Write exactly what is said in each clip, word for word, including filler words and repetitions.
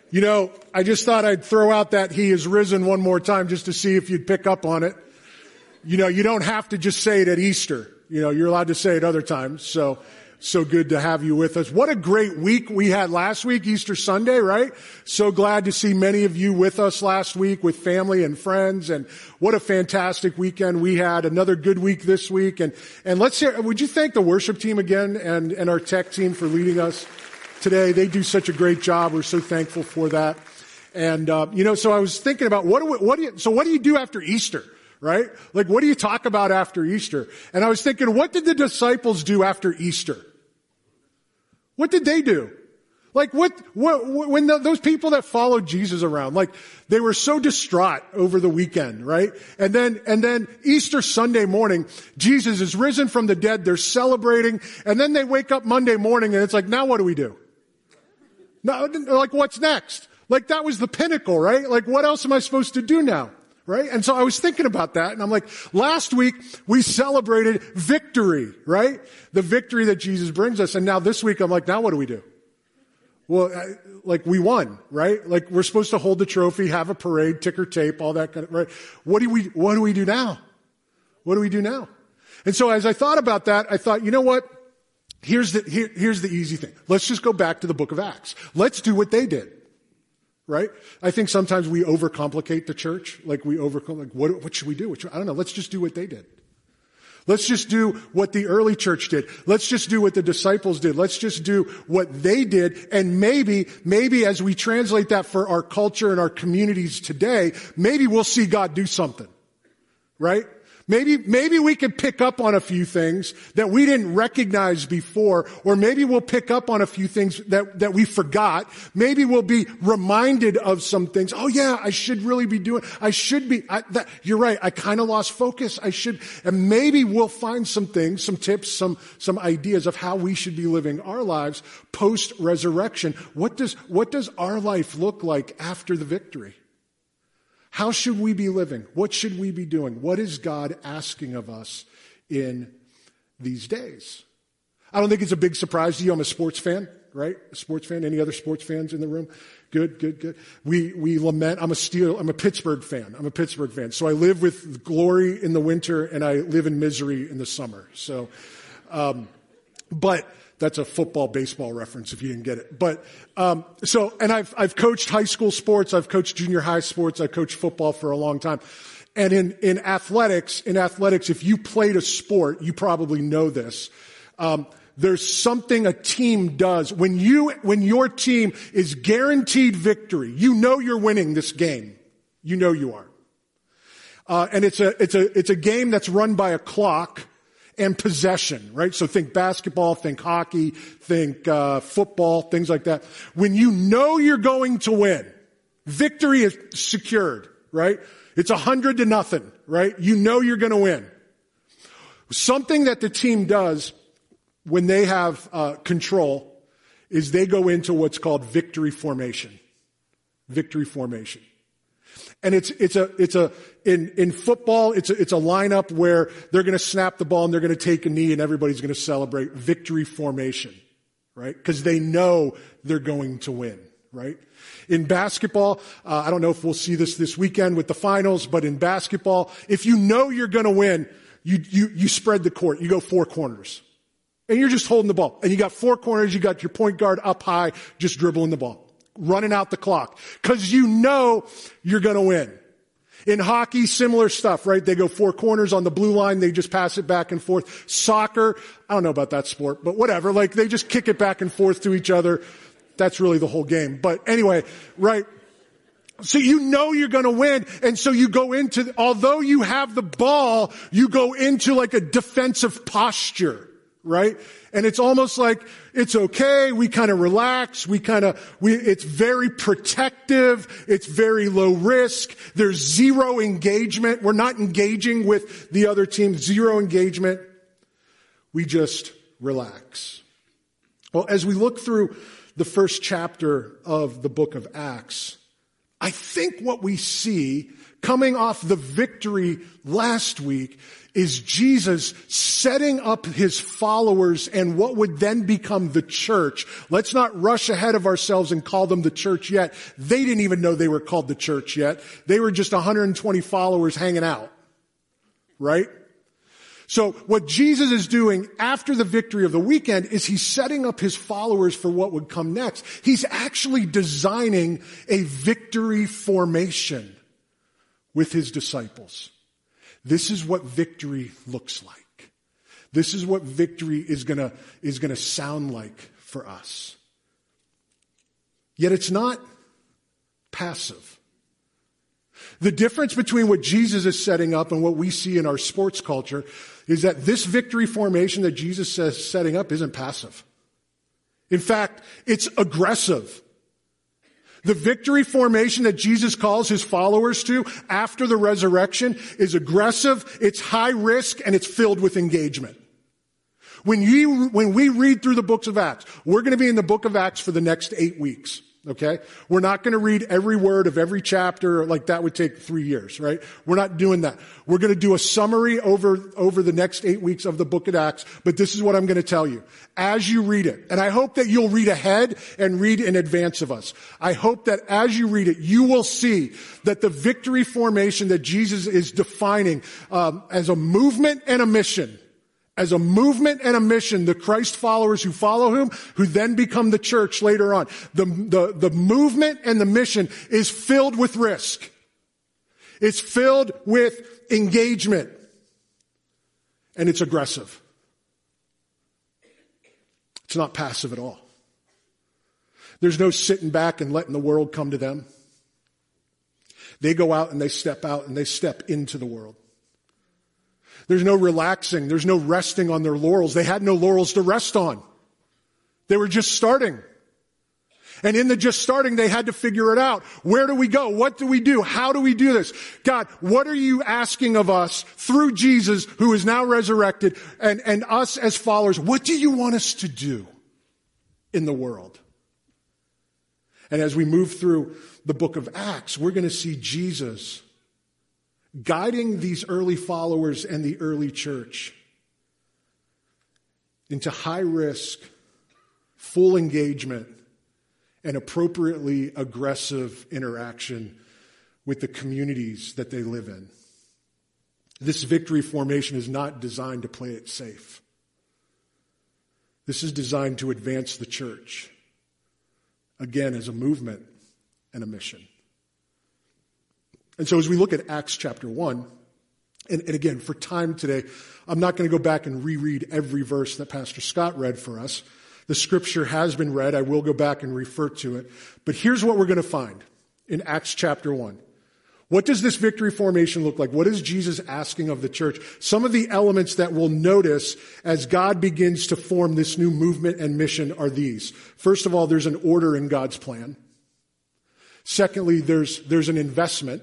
You know, I just thought I'd throw out that he is risen one more time just to see if you'd pick up on it. You know, you don't have to just say it at Easter. You know, you're allowed to say it other times. So, so good to have you with us. What a great week we had last week, Easter Sunday, right? So glad to see many of you with us last week with family and friends. And what a fantastic weekend we had. Another good week this week. And, and let's hear, would you thank the worship team again and, and our tech team for leading us today? They do such a great job. We're so thankful for that. And, uh, you know, so I was thinking about what do we, what do you, so what do you do after Easter? Right? Like, what do you talk about after Easter? And I was thinking, what did the disciples do after Easter? What did they do? Like, what, what when the, those people that followed Jesus around, like, they were so distraught over the weekend, right? And then, and then Easter Sunday morning, Jesus is risen from the dead, they're celebrating, and then they wake up Monday morning and it's like, now what do we do? Now, like, what's next? Like, that was the pinnacle, right? Like, what else am I supposed to do now? Right? And so I was thinking about that and I'm like, last week we celebrated victory, right? The victory that Jesus brings us. And now this week I'm like, now what do we do? Well, I, like we won, right? Like we're supposed to hold the trophy, have a parade, ticker tape, all that kind of, right? What do we, what do we do now? What do we do now? And so as I thought about that, I thought, you know what? Here's the, here, here's the easy thing. Let's just go back to the book of Acts. Let's do what they did. Right? I think sometimes we overcomplicate the church. Like we overcomplicate, like what, what should we do? What should, I don't know. Let's just do what they did. Let's just do what the early church did. Let's just do what the disciples did. Let's just do what they did. And maybe, maybe as we translate that for our culture and our communities today, maybe we'll see God do something. Right? Maybe, maybe we could pick up on a few things that we didn't recognize before, or maybe we'll pick up on a few things that, that we forgot. Maybe we'll be reminded of some things. Oh yeah, I should really be doing, I should be, I, that, you're right, I kind of lost focus. I should, and maybe we'll find some things, some tips, some, some ideas of how we should be living our lives post-resurrection. What does, what does our life look like after the victory? How should we be living? What should we be doing? What is God asking of us in these days? I don't think it's a big surprise to you. I'm a sports fan, right? A sports fan. Any other sports fans in the room? Good, good, good. We, we lament. I'm a Steel, I'm a Pittsburgh fan. I'm a Pittsburgh fan. So I live with glory in the winter and I live in misery in the summer. So, um, but that's a football, baseball reference if you didn't get it. But, um, so, and I've, I've coached high school sports. I've coached junior high sports. I coached football for a long time. And in, in athletics, in athletics, if you played a sport, you probably know this. Um, there's something a team does when you, when your team is guaranteed victory. You know you're winning this game. You know you are. Uh, and it's a, it's a, it's a game that's run by a clock and possession, right? So think basketball, think hockey, think uh football, things like that. When you know you're going to win, victory is secured, right? It's a hundred to nothing, right? You know you're going to win. Something that the team does when they have uh control is they go into what's called victory formation. Victory formation. And it's, it's a, it's a, in, in football, it's a, it's a lineup where they're going to snap the ball and they're going to take a knee and everybody's going to celebrate victory formation, right? Because they know they're going to win, right? In basketball, uh, I don't know if we'll see this this weekend with the finals, but in basketball, if you know you're going to win, you, you, you spread the court. You go four corners. And you're just holding the ball. And you got four corners, you got your point guard up high, just dribbling the ball. Running out the clock. Cause you know you're gonna win. In hockey, similar stuff, right? They go four corners on the blue line, they just pass it back and forth. Soccer, I don't know about that sport, but whatever, like they just kick it back and forth to each other. That's really the whole game. But anyway, right? So you know you're gonna win, and so you go into, although you have the ball, you go into like a defensive posture. Right? And it's almost like it's okay. We kind of relax. We kind of, we, it's very protective. It's very low risk. There's zero engagement. We're not engaging with the other team. Zero engagement. We just relax. Well, as we look through the first chapter of the book of Acts, I think what we see coming off the victory last week is Jesus setting up his followers and what would then become the church. Let's not rush ahead of ourselves and call them the church yet. They didn't even know they were called the church yet. They were just one hundred twenty followers hanging out. Right? So what Jesus is doing after the victory of the weekend is he's setting up his followers for what would come next. He's actually designing a victory formation with his disciples. This is what victory looks like. This is what victory is gonna, is gonna sound like for us. Yet it's not passive. The difference between what Jesus is setting up and what we see in our sports culture is that this victory formation that Jesus says setting up isn't passive. In fact, it's aggressive. The victory formation that Jesus calls his followers to after the resurrection is aggressive, it's high risk, and it's filled with engagement. When you, when we read through the books of Acts, we're going to be in the book of Acts for the next eight weeks. Okay? We're not going to read every word of every chapter, like that would take three years, right? We're not doing that. We're going to do a summary over, over the next eight weeks of the book of Acts, but this is what I'm going to tell you. As you read it, and I hope that you'll read ahead and read in advance of us. I hope that as you read it, you will see that the victory formation that Jesus is defining um, as a movement and a mission, as a movement and a mission, the Christ followers who follow him, who then become the church later on. The, the, the movement and the mission is filled with risk. It's filled with engagement. And it's aggressive. It's not passive at all. There's no sitting back and letting the world come to them. They go out and they step out and they step into the world. There's no relaxing. There's no resting on their laurels. They had no laurels to rest on. They were just starting. And in the just starting, they had to figure it out. Where do we go? What do we do? How do we do this? God, what are you asking of us through Jesus, who is now resurrected, and, and us as followers? What do you want us to do in the world? And as we move through the book of Acts, we're going to see Jesus guiding these early followers and the early church into high risk, full engagement, and appropriately aggressive interaction with the communities that they live in. This victory formation is not designed to play it safe. This is designed to advance the church, again, as a movement and a mission. And so as we look at Acts chapter one, and, and again, for time today, I'm not going to go back and reread every verse that Pastor Scott read for us. The scripture has been read. I will go back and refer to it. But here's what we're going to find in Acts chapter one. What does this victory formation look like? What is Jesus asking of the church? Some of the elements that we'll notice as God begins to form this new movement and mission are these. First of all, there's an order in God's plan. Secondly, there's, there's an investment.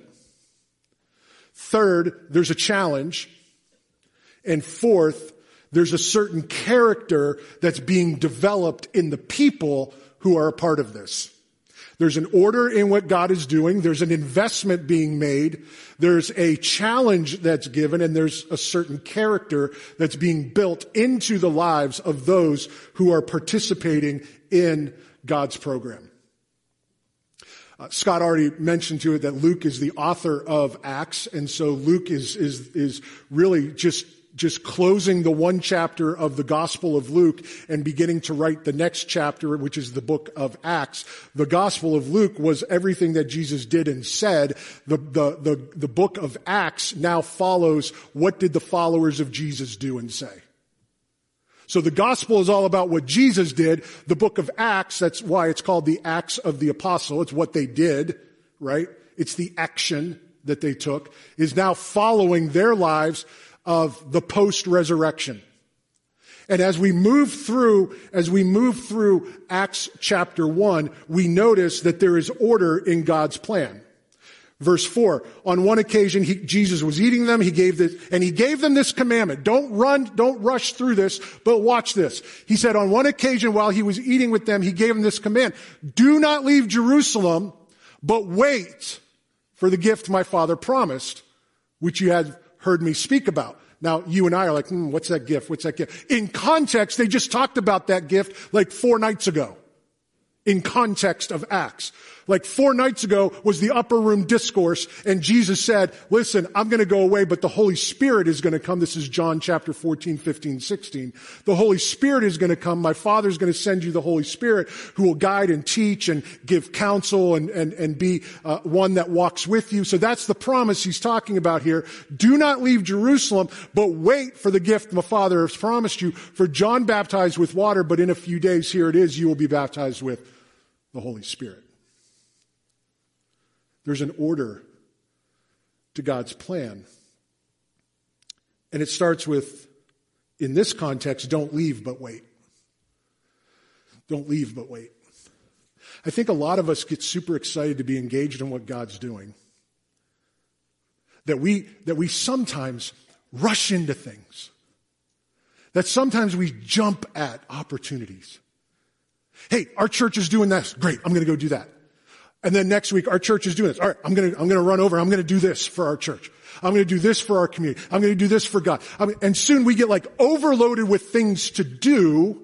Third, there's a challenge. And fourth, there's a certain character that's being developed in the people who are a part of this. There's an order in what God is doing. There's an investment being made. There's a challenge that's given, and there's a certain character that's being built into the lives of those who are participating in God's program. Uh, Scott already mentioned to it that Luke is the author of Acts, and so Luke is is is really just just closing the one chapter of the Gospel of Luke and beginning to write the next chapter, which is the book of Acts. The Gospel of Luke was everything that Jesus did and said. The the the, the book of Acts now follows what did the followers of Jesus do and say. So the gospel is all about what Jesus did. The book of Acts, that's why it's called the Acts of the Apostle. It's what they did, right? It's the action that they took, is now following their lives of the post-resurrection. And as we move through, as we move through Acts chapter one, we notice that there is order in God's plan. Verse four, on one occasion, he, Jesus was eating them, he gave this, and he gave them this commandment. Don't run, don't rush through this, but watch this. He said on one occasion while he was eating with them, he gave them this command. Do not leave Jerusalem, But wait for the gift my Father promised, which you have heard me speak about. Now, you and I are like, hmm, what's that gift? What's that gift? In context, they just talked about that gift like four nights ago. In context of Acts. Like four nights ago was the upper room discourse, and Jesus said, listen, I'm going to go away, but the Holy Spirit is going to come. This is John chapter fourteen, fifteen, sixteen. The Holy Spirit is going to come. My Father's going to send you the Holy Spirit who will guide and teach and give counsel and, and, and be uh, one that walks with you. So that's the promise he's talking about here. Do not leave Jerusalem, but wait for the gift my Father has promised you. For John baptized with water, but in a few days, here it is, you will be baptized with the Holy Spirit. There's an order to God's plan. And it starts with, in this context, don't leave but wait. Don't leave but wait. I think a lot of us get super excited to be engaged in what God's doing. That we, that we sometimes rush into things. That sometimes we jump at opportunities. Hey, our church is doing this. Great, I'm going to go do that. And then next week, our church is doing this. All right, I'm going to, I'm going to run over. I'm going to do this for our church. I'm going to do this for our community. I'm going to do this for God. I mean, and soon we get like overloaded with things to do,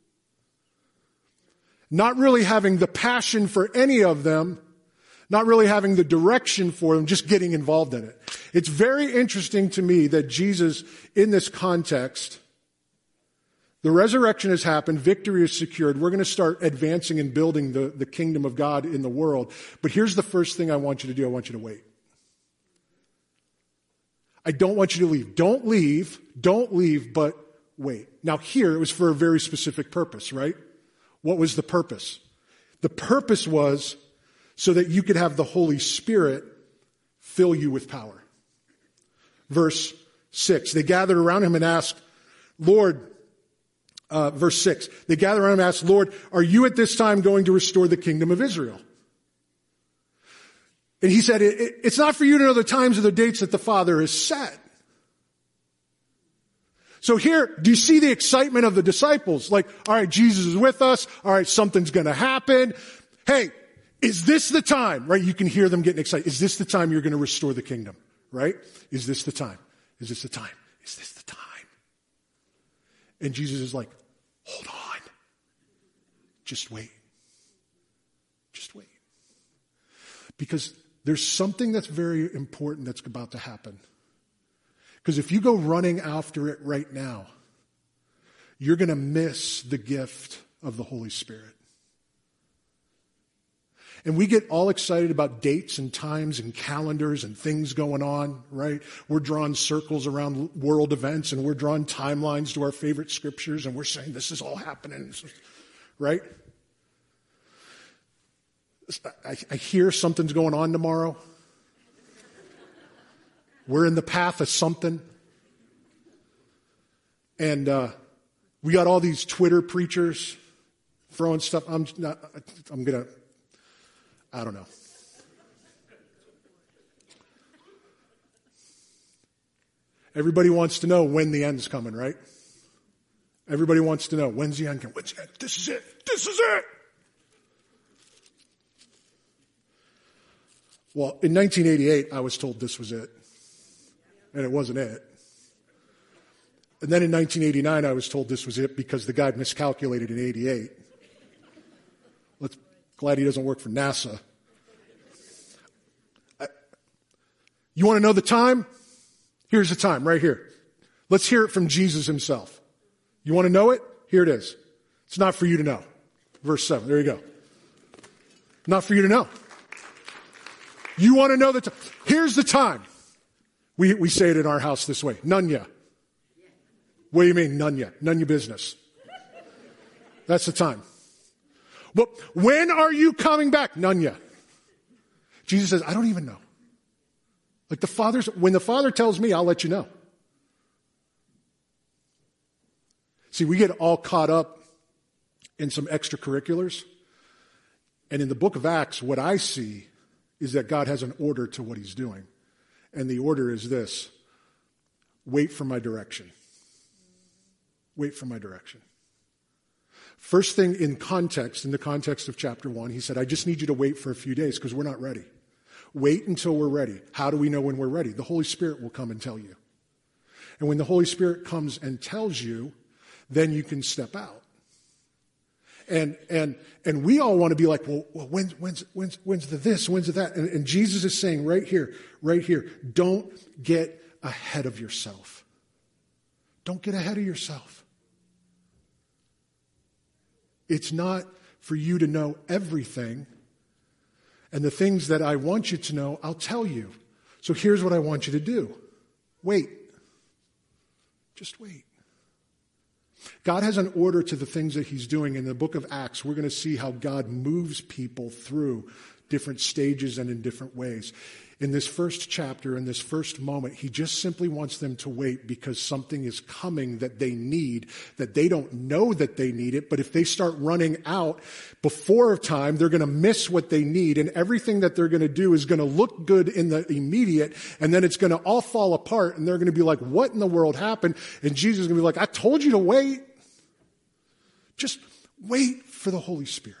not really having the passion for any of them, not really having the direction for them, just getting involved in it. It's very interesting to me that Jesus, in this context, the resurrection has happened. Victory is secured. We're going to start advancing and building the, the kingdom of God in the world. But here's the first thing I want you to do. I want you to wait. I don't want you to leave. Don't leave. Don't leave, but wait. Now here, it was for a very specific purpose, right? What was the purpose? The purpose was so that you could have the Holy Spirit fill you with power. Verse six, they gathered around him and asked, Lord, Uh, verse six, they gathered around him and asked, Lord, are you at this time going to restore the kingdom of Israel? And he said, it, it, it's not for you to know the times or the dates that the Father has set. So here, do you see the excitement of the disciples? Like, all right, Jesus is with us. All right, something's going to happen. Hey, is this the time? Right? You can hear them getting excited. Is this the time you're going to restore the kingdom? Right? Is this the time? Is this the time? Is this the time? And Jesus is like, hold on. Just wait. Just wait. Because there's something that's very important that's about to happen. Because if you go running after it right now, you're going to miss the gift of the Holy Spirit. And we get all excited about dates and times and calendars and things going on, right? We're drawing circles around world events and we're drawing timelines to our favorite scriptures and we're saying this is all happening, right? I, I hear something's going on tomorrow. We're in the path of something. And uh, we got all these Twitter preachers throwing stuff. I'm not, I'm going to, I don't know. Everybody wants to know when the end's coming, right? Everybody wants to know when's the end coming. When's the end? This is it. This is it. Well, in nineteen eighty-eight, I was told this was it. And it wasn't it. And then in nineteen eighty-nine, I was told this was it because the guy miscalculated in eighty-eight. Let's glad he doesn't work for NASA. I, you want to know the time? Here's the time right here. Let's hear it from Jesus himself. You want to know it? Here it is. It's not for you to know. Verse seven. There you go. Not for you to know. You want to know the time? Here's the time. We we say it in our house this way. None ya. What do you mean, none ya? None your business. That's the time. But when are you coming back? None ya. Jesus says, I don't even know. Like the Father's, when the Father tells me, I'll let you know. See, we get all caught up in some extracurriculars. And in the book of Acts, what I see is that God has an order to what he's doing. And the order is this: wait for my direction. Wait for my direction. First thing in context, in the context of chapter one, he said, I just need you to wait for a few days because we're not ready. Wait until we're ready. How do we know when we're ready? The Holy Spirit will come and tell you. And when the Holy Spirit comes and tells you, then you can step out. And and and we all want to be like, well, well when's when's when's when's the this, when's the that? And, and Jesus is saying right here, right here, don't get ahead of yourself. Don't get ahead of yourself. It's not for you to know everything. And the things that I want you to know, I'll tell you. So here's what I want you to do. Wait. Just wait. God has an order to the things that he's doing. In the book of Acts, we're going to see how God moves people through different stages and in different ways. In this first chapter, in this first moment, he just simply wants them to wait because something is coming that they need, that they don't know that they need it, but if they start running out before time, they're going to miss what they need, and everything that they're going to do is going to look good in the immediate, and then it's going to all fall apart, and they're going to be like, what in the world happened? And Jesus is going to be like, I told you to wait. Just wait for the Holy Spirit.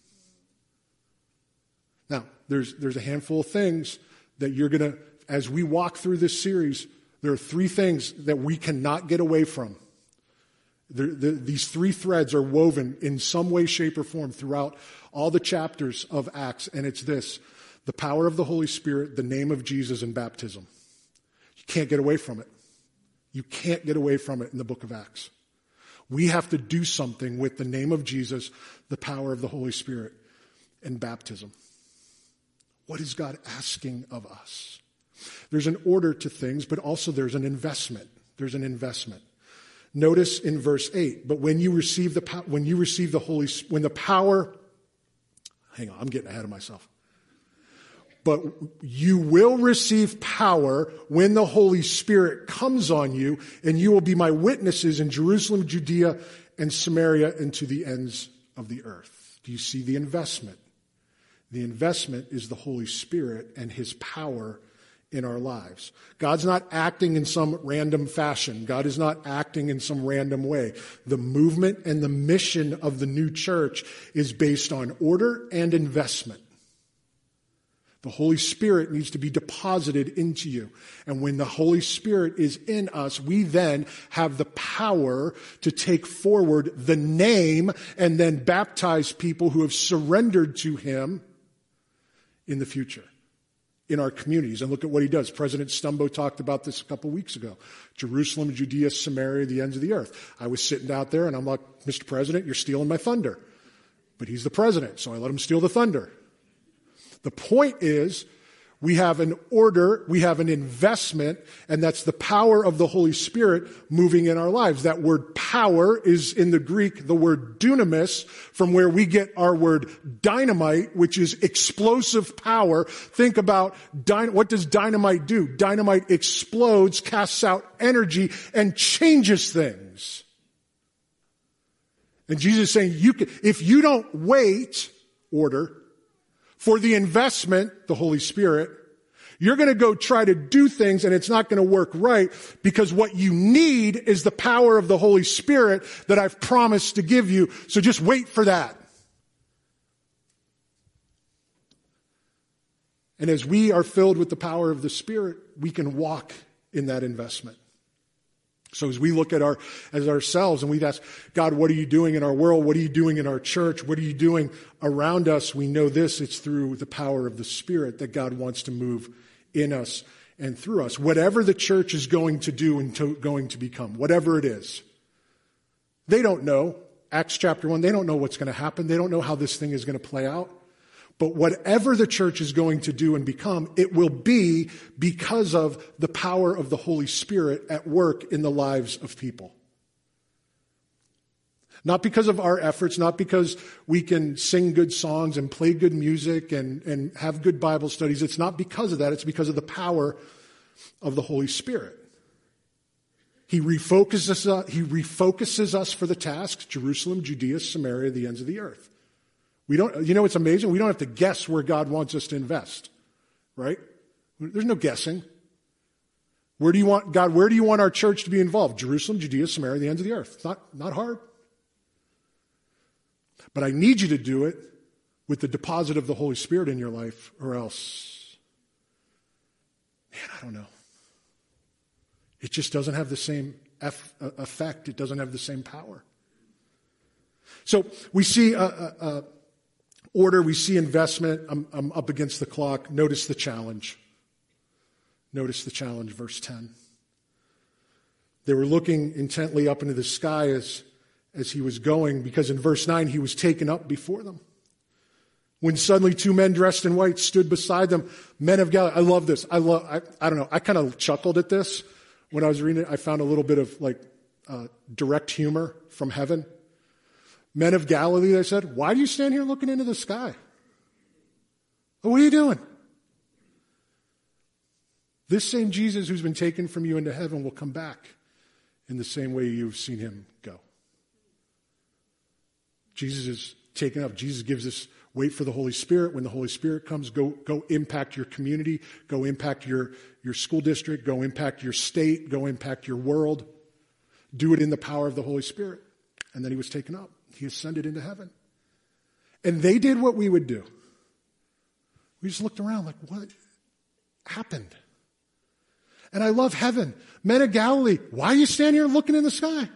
Now, there's there's a handful of things that you're going to, as we walk through this series, there are three things that we cannot get away from. The, the, these three threads are woven in some way, shape, or form throughout all the chapters of Acts, and it's this: the power of the Holy Spirit, the name of Jesus, and baptism. You can't get away from it. You can't get away from it in the book of Acts. We have to do something with the name of Jesus, the power of the Holy Spirit, and baptism. What is God asking of us? There's an order to things, but also there's an investment. There's an investment. Notice in verse eight, but when you receive the po- when you receive the Holy when the power, hang on, I'm getting ahead of myself. But you will receive power when the Holy Spirit comes on you, and you will be my witnesses in Jerusalem, Judea, and Samaria, and to the ends of the earth. Do you see the investment? The investment is the Holy Spirit and his power in our lives. God's not acting in some random fashion. God is not acting in some random way. The movement and the mission of the new church is based on order and investment. The Holy Spirit needs to be deposited into you. And when the Holy Spirit is in us, we then have the power to take forward the name and then baptize people who have surrendered to him in the future, in our communities. And look at what he does. President Stumbo talked about this a couple weeks ago. Jerusalem, Judea, Samaria, the ends of the earth. I was sitting out there and I'm like, Mister President, you're stealing my thunder. But he's the president, so I let him steal the thunder. The point is, we have an order, we have an investment, and that's the power of the Holy Spirit moving in our lives. That word power is in the Greek the word dunamis, from where we get our word dynamite, which is explosive power. Think about, dy- what does dynamite do? Dynamite explodes, casts out energy, and changes things. And Jesus is saying, you can, if you don't wait, order, for the investment, the Holy Spirit, you're going to go try to do things and it's not going to work right, because what you need is the power of the Holy Spirit that I've promised to give you. So just wait for that. And as we are filled with the power of the Spirit, we can walk in that investment. So as we look at our, as ourselves and we ask, God, what are you doing in our world? What are you doing in our church? What are you doing around us? We know this, it's through the power of the Spirit that God wants to move in us and through us. Whatever the church is going to do and to, going to become, whatever it is. They don't know. Acts chapter one, they don't know what's going to happen. They don't know how this thing is going to play out. But whatever the church is going to do and become, it will be because of the power of the Holy Spirit at work in the lives of people. Not because of our efforts, not because we can sing good songs and play good music and, and have good Bible studies. It's not because of that. It's because of the power of the Holy Spirit. He refocuses us, he refocuses us for the task: Jerusalem, Judea, Samaria, the ends of the earth. We don't, you know, it's amazing. We don't have to guess where God wants us to invest, right? There's no guessing. Where do you want, God, where do you want our church to be involved? Jerusalem, Judea, Samaria, the ends of the earth. It's not, not hard. But I need you to do it with the deposit of the Holy Spirit in your life, or else, man, I don't know. It just doesn't have the same effect. It doesn't have the same power. So we see a, a, a order, we see investment. I'm, I'm up against the clock. Notice the challenge. Notice the challenge, verse ten. They were looking intently up into the sky as, as he was going, because in verse nine, he was taken up before them. When suddenly two men dressed in white stood beside them, men of Galilee. I love this. I love, I, I don't know. I kind of chuckled at this when I was reading it. I found a little bit of like uh, direct humor from heaven. Men of Galilee, they said, why do you stand here looking into the sky? What are you doing? This same Jesus who's been taken from you into heaven will come back in the same way you've seen him go. Jesus is taken up. Jesus gives us, wait for the Holy Spirit. When the Holy Spirit comes, go go impact your community, go impact your, your school district, go impact your state, go impact your world. Do it in the power of the Holy Spirit. And then he was taken up. He ascended into heaven. And they did what we would do. We just looked around like, what happened? And I love heaven. Men of Galilee, why are you standing here looking in the sky?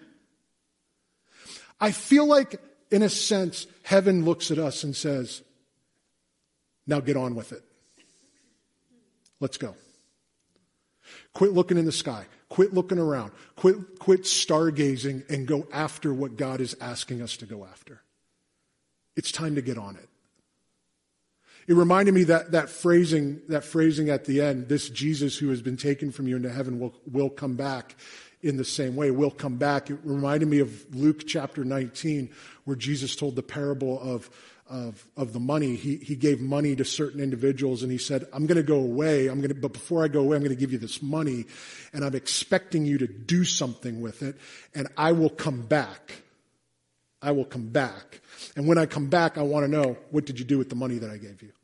I feel like, in a sense, heaven looks at us and says, now get on with it. Let's go. Quit looking in the sky. Quit looking around. Quit, quit stargazing and go after what God is asking us to go after. It's time to get on it. It reminded me that, that phrasing, that phrasing at the end, this Jesus who has been taken from you into heaven will, will come back in the same way, will come back. It reminded me of Luke chapter nineteen, where Jesus told the parable of, of, of the money. He, he gave money to certain individuals and he said, I'm going to go away. I'm going to, but before I go away, I'm going to give you this money and I'm expecting you to do something with it and I will come back. I will come back. And when I come back, I want to know, what did you do with the money that I gave you?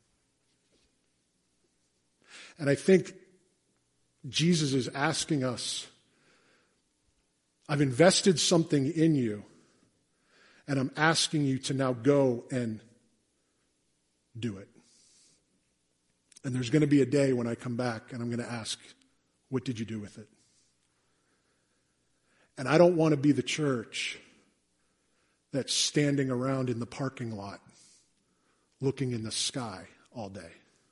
And I think Jesus is asking us, I've invested something in you, and I'm asking you to now go and do it. And there's going to be a day when I come back and I'm going to ask, what did you do with it? And I don't want to be the church that's standing around in the parking lot looking in the sky all day.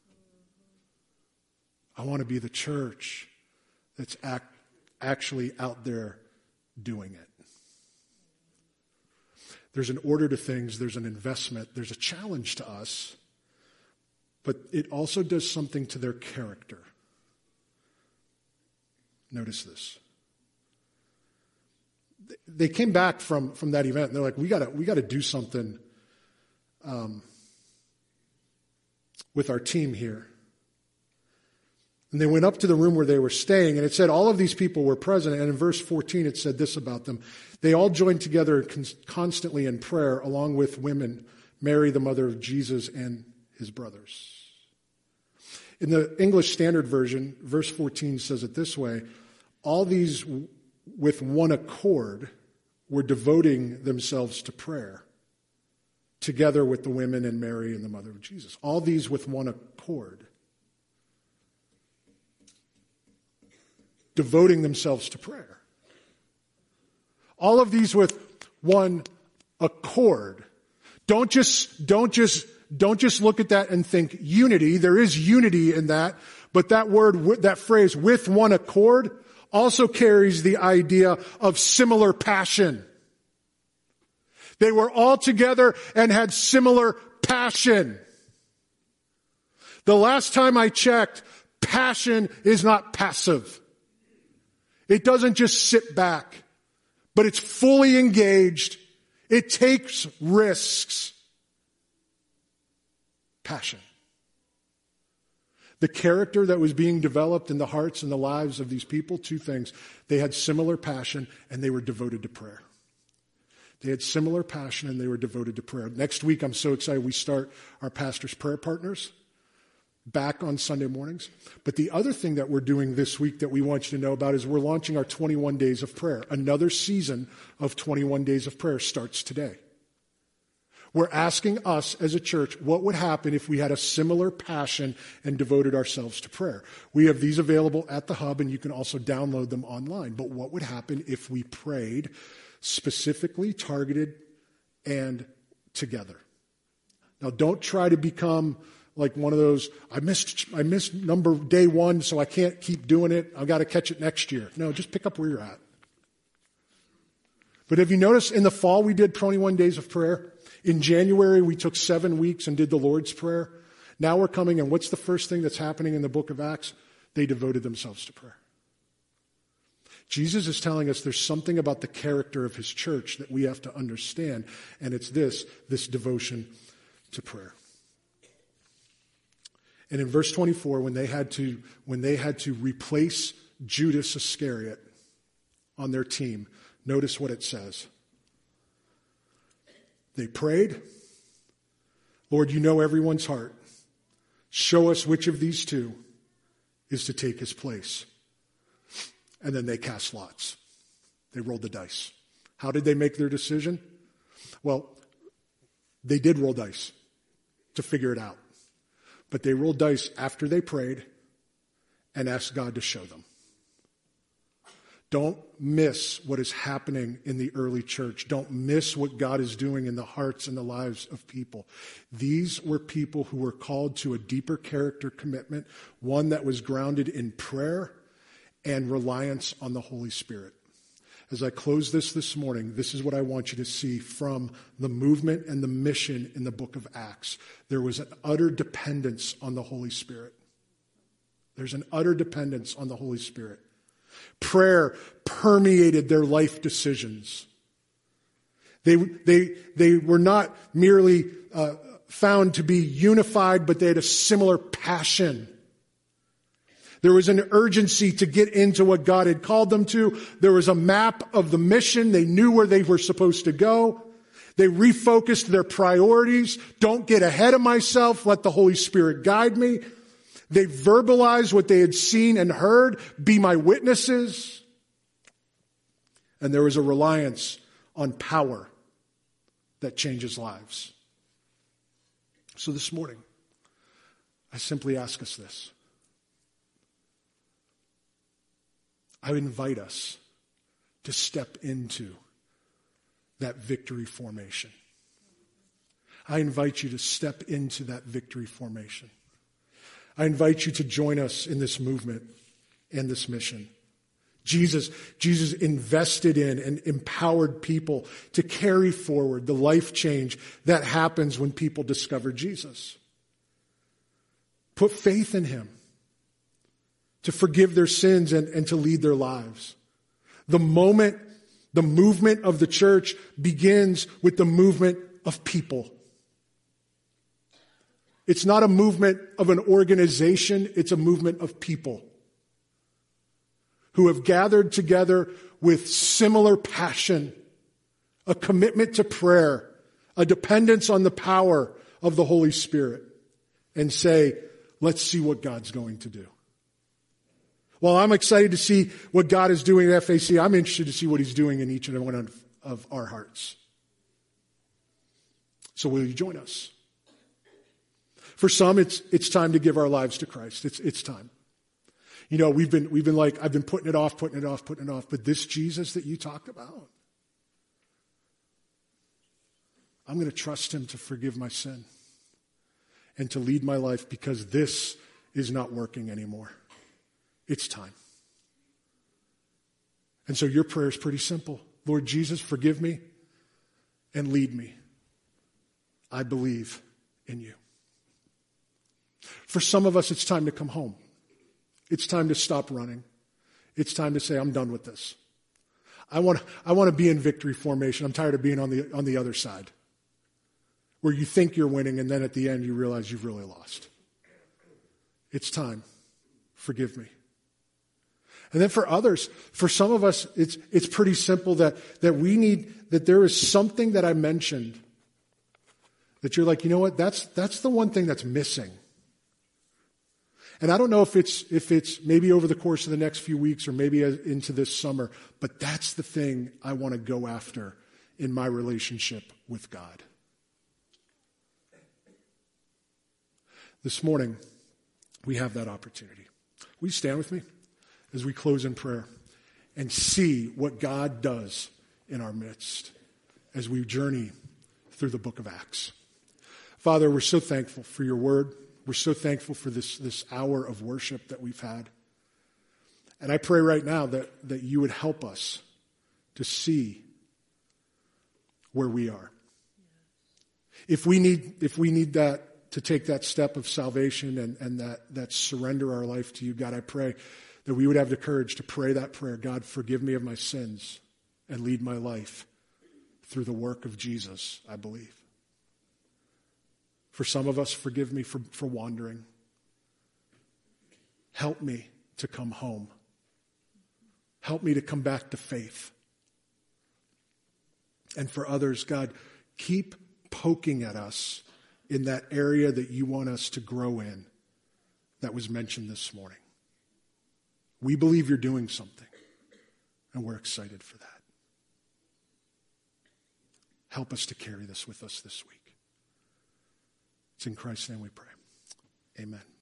I want to be the church that's act, actually out there doing it. There's an order to things, there's an investment, there's a challenge to us, but it also does something to their character. Notice this. They came back from, from that event and they're like, we gotta, we gotta do something um, with our team here. And they went up to the room where they were staying, and it said all of these people were present. And in verse fourteen, it said this about them. They all joined together constantly in prayer, along with women, Mary, the mother of Jesus, and his brothers. In the English Standard Version, verse fourteen says it this way. All these with one accord were devoting themselves to prayer, together with the women and Mary and the mother of Jesus. All these with one accord. Devoting themselves to prayer. All of these with one accord. Don't just, don't just, don't just look at that and think unity. There is unity in that, but that word, that phrase, with one accord, also carries the idea of similar passion. They were all together and had similar passion. The last time I checked, passion is not passive. It doesn't just sit back, but it's fully engaged. It takes risks. Passion. The character that was being developed in the hearts and the lives of these people, two things. They had similar passion and they were devoted to prayer. They had similar passion and they were devoted to prayer. Next week, I'm so excited, we start our pastor's prayer partners back on Sunday mornings. But the other thing that we're doing this week that we want you to know about is we're launching our twenty-one days of prayer. Another season of twenty-one days of prayer starts today. We're asking us as a church, what would happen if we had a similar passion and devoted ourselves to prayer? We have these available at the hub, and you can also download them online. But what would happen if we prayed specifically, targeted, and together? Now, don't try to become like one of those, I missed, I missed number day one, so I can't keep doing it. I've got to catch it next year. No, just pick up where you're at. But have you noticed in the fall we did twenty-one days of prayer? In January, we took seven weeks and did the Lord's Prayer. Now we're coming, and what's the first thing that's happening in the book of Acts? They devoted themselves to prayer. Jesus is telling us there's something about the character of his church that we have to understand, and it's this, this devotion to prayer. And in verse twenty-four, when they had to, when they had to replace Judas Iscariot on their team, notice what it says. They prayed, Lord, you know everyone's heart. Show us which of these two is to take his place. And then they cast lots. They rolled the dice. How did they make their decision? Well, they did roll dice to figure it out. But they rolled dice after they prayed and asked God to show them. Don't miss what is happening in the early church. Don't miss what God is doing in the hearts and the lives of people. These were people who were called to a deeper character commitment, one that was grounded in prayer and reliance on the Holy Spirit. As I close this this morning, this is what I want you to see from the movement and the mission in the book of Acts. There was an utter dependence on the Holy Spirit. There's an utter dependence on the Holy Spirit. Prayer permeated their life decisions. They, they, they were not merely uh, found to be unified, but they had a similar passion. There was an urgency to get into what God had called them to. There was a map of the mission. They knew where they were supposed to go. They refocused their priorities. Don't get ahead of myself. Let the Holy Spirit guide me. They verbalized what they had seen and heard. Be my witnesses. And there was a reliance on power that changes lives. So this morning, I simply ask us this. I invite us to step into that victory formation. I invite you to step into that victory formation. I invite you to join us in this movement and this mission. Jesus, Jesus invested in and empowered people to carry forward the life change that happens when people discover Jesus. Put faith in him to forgive their sins and, and to lead their lives. The moment, the movement of the church begins with the movement of people. It's not a movement of an organization, it's a movement of people who have gathered together with similar passion, a commitment to prayer, a dependence on the power of the Holy Spirit, and say, let's see what God's going to do. Well, I'm excited to see what God is doing at F A C. I'm interested to see what he's doing in each and every one of, of our hearts. So will you join us? For some, it's it's time to give our lives to Christ. It's it's time. You know, we've been we've been like, I've been putting it off, putting it off, putting it off. But this Jesus that you talked about, I'm going to trust him to forgive my sin and to lead my life because this is not working anymore. It's time. And so your prayer is pretty simple. Lord Jesus, forgive me and lead me. I believe in you. For some of us, it's time to come home. It's time to stop running. It's time to say, I'm done with this. I want, I want to be in victory formation. I'm tired of being on the, on the other side, where you think you're winning and then at the end you realize you've really lost. It's time. Forgive me. And then for others, for some of us, it's, it's pretty simple that, that we need, that there is something that I mentioned that you're like, you know what, that's, that's the one thing that's missing. And I don't know if it's, if it's maybe over the course of the next few weeks or maybe into this summer, but that's the thing I want to go after in my relationship with God. This morning, we have that opportunity. Will you stand with me as we close in prayer and see what God does in our midst as we journey through the book of Acts? Father, we're so thankful for your word. We're so thankful for this, this hour of worship that we've had. And I pray right now that, that you would help us to see where we are. If we need, if we need that, to take that step of salvation and, and that, that surrender our life to you, God, I pray that we would have the courage to pray that prayer. God, forgive me of my sins and lead my life through the work of Jesus, I believe. For some of us, forgive me for, for wandering. Help me to come home. Help me to come back to faith. And for others, God, keep poking at us in that area that you want us to grow in that was mentioned this morning. We believe you're doing something, and we're excited for that. Help us to carry this with us this week. It's in Christ's name we pray. Amen.